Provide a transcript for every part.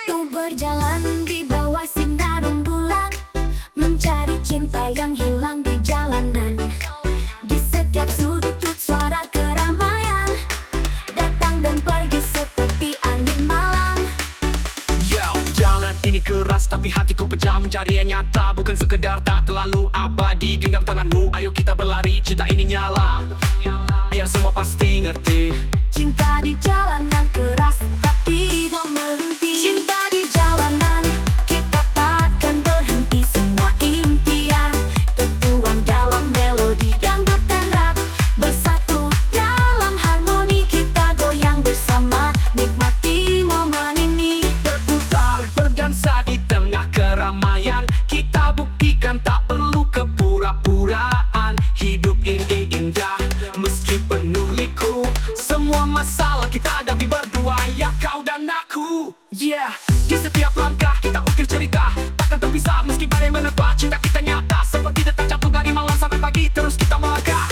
Ku berjalan di bawah sinar rembulan, mencari cinta yang hilang di jalanan. Di setiap sudut suara keramaian, datang dan pergi seperti angin malam. Yo, jalan ini keras tapi hatiku pejam, mencari yang nyata, bukan sekedar tak terlalu abadi. Genggam tanganmu, ayo kita berlari, cinta ini nyala. Biar semua pasti ngerti, Cinta di jalanan keras tapi tak berhenti. Cinta di jalanan, kita takkan berhenti. Semua impian tertuang dalam melodi dangdut dan rap. Bersatu dalam harmoni, kita goyang bersama, nikmati momen ini. berputar, berdansa di tengah keramaian. Kita buktikan tak perlu kepura-puraan. Hidup ini indah, meski penuh liku. Semua masalah kita hadapi berdua, ya kau dan aku. Yeah, di setiap langkah kita ukir cerita, takkan terpisah meski badai menerpa. Cinta kita nyata, seperti detak jantung dari malam sampai pagi. Terus kita melangkah.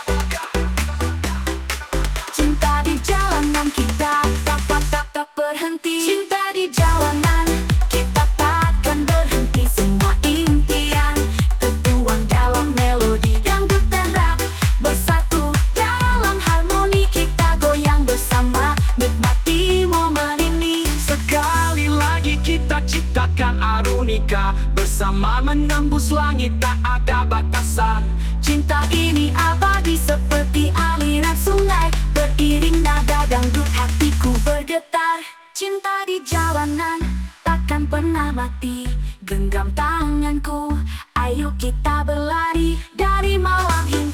Cinta di jalanan, kita tak berhenti. Cinta di jalanan, kita takkan berhenti. Semua impian tertuang dalam melodi dangdut dan rap. Bersatu dalam harmoni, kita goyang bersama, nikmati momen ini. Sekali lagi kita ciptakan arunika, bersama menembus langit tak ada batasan. Cinta ini abadi seperti aliran sungai, beriring nada dangdut hatiku bergetar. Cinta di jalanan takkan pernah mati, genggam tanganku, ayo kita berlari dari malam hingga